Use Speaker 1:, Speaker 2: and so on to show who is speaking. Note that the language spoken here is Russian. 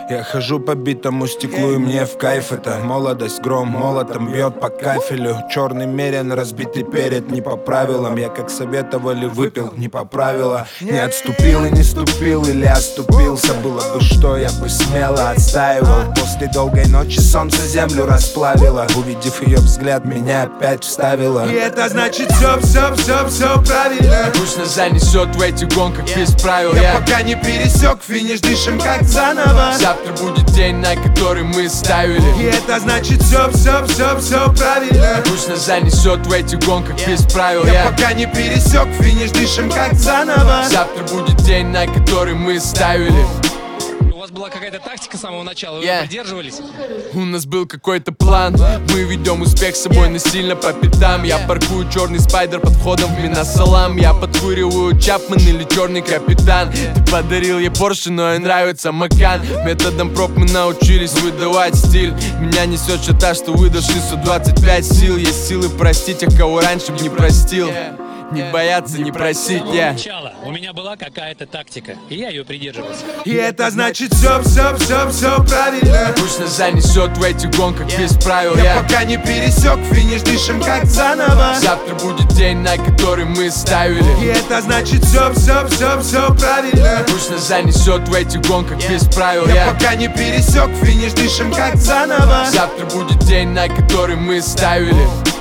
Speaker 1: Я хожу по битому стеклу, и мне в кайф это. Молодость, гром молотом бьет по кафелю. Черный мерен, разбитый перед, не по правилам. Я как советовали выпил, не по правилам. Не отступил и не ступил, или оступился. Было бы что, я бы смело отстаивал. После долгой ночи солнце землю расплавило. Увидев ее взгляд, меня опять вставило. И это значит все правильно.
Speaker 2: Пусть нас занесет в этих гонках без правил.
Speaker 1: Я пока не пересек финиш, дышим как заново.
Speaker 2: Завтра будет день, на который мы ставили.
Speaker 1: И это значит все правильно.
Speaker 2: Пусть нас занесет в этих гонках без правил.
Speaker 1: Я пока не пересек финиш, дышим как заново.
Speaker 2: Завтра будет день, на который мы ставили.
Speaker 3: У вас была какая-то тактика с самого начала, вы придерживались?
Speaker 2: У нас был какой-то план. Мы ведем успех с собой насильно по пятам. Я паркую черный спайдер под входом в Минасалам. Я подкуриваю Чапман или черный капитан. Ты подарил ей Порше, но ей нравится Макан. Методом проб мы научились выдавать стиль. Меня несет что-то, что выдашь 125 сил. Есть силы простить тех, кого раньше б не простил. Не бояться, не просить,
Speaker 3: Сначала у меня была какая-то тактика, и я ее придерживался.
Speaker 1: И это значит все правильно.
Speaker 2: Пусть нас занесет в этих гонках без правил.
Speaker 1: Я пока не пересек финиш, дышим как заново.
Speaker 2: Завтра будет день, на который мы ставили.
Speaker 1: И это значит все правильно.
Speaker 2: Пусть нас занесет в этих гонках без правил.
Speaker 1: Я пока не пересек финиш, дышим как заново.
Speaker 2: Завтра будет день, на который мы ставили.